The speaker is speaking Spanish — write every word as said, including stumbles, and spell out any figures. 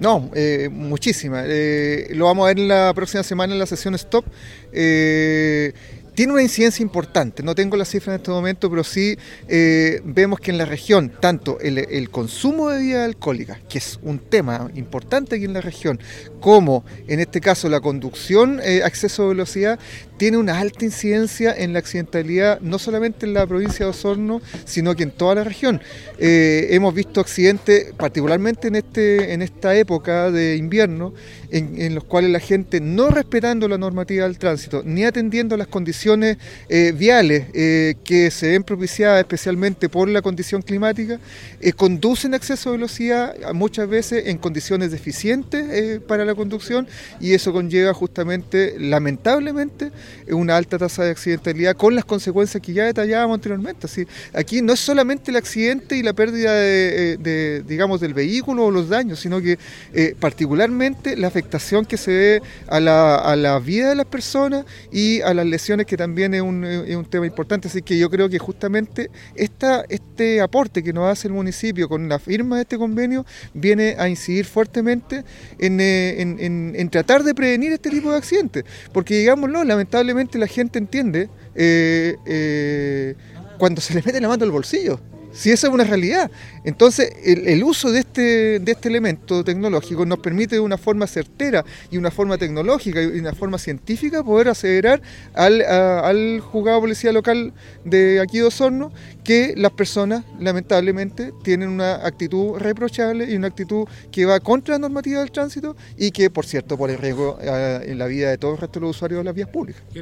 No, eh, muchísimas. Eh, lo vamos a ver en la próxima semana en la sesión Stop. Eh, Tiene una incidencia importante, no tengo las cifras en este momento, pero sí eh, vemos que en la región, tanto el, el consumo de bebidas alcohólicas, que es un tema importante aquí en la región, como en este caso la conducción, eh, acceso a velocidad, tiene una alta incidencia en la accidentalidad, no solamente en la provincia de Osorno, sino que en toda la región. Eh, hemos visto accidentes, particularmente en, este, en esta época de invierno, en, en los cuales la gente, no respetando la normativa del tránsito, ni atendiendo las condiciones eh, viales eh, que se ven propiciadas especialmente por la condición climática, eh, conducen a exceso de velocidad muchas veces en condiciones deficientes eh, para la conducción, y eso conlleva justamente, lamentablemente, una alta tasa de accidentalidad con las consecuencias que ya detallábamos anteriormente. Así, aquí no es solamente el accidente y la pérdida de, de, digamos, del vehículo o los daños, sino que eh, particularmente la afectación que se ve a la, a la vida de las personas y a las lesiones, que también es un, es un tema importante. Así que yo creo que justamente esta, este aporte que nos hace el municipio con la firma de este convenio viene a incidir fuertemente en, en, en, en tratar de prevenir este tipo de accidentes, porque digámoslo, lamentablemente la gente entiende eh, eh, cuando se le mete la mano al bolsillo. Si esa es una realidad. Entonces, el, el uso de este, de este elemento tecnológico nos permite de una forma certera y una forma tecnológica y una forma científica poder aseverar al, a, al juzgado policía local de aquí de Osorno que las personas, lamentablemente, tienen una actitud reprochable y una actitud que va contra la normativa del tránsito y que, por cierto, pone en riesgo a, en la vida de todo el resto de los usuarios de las vías públicas.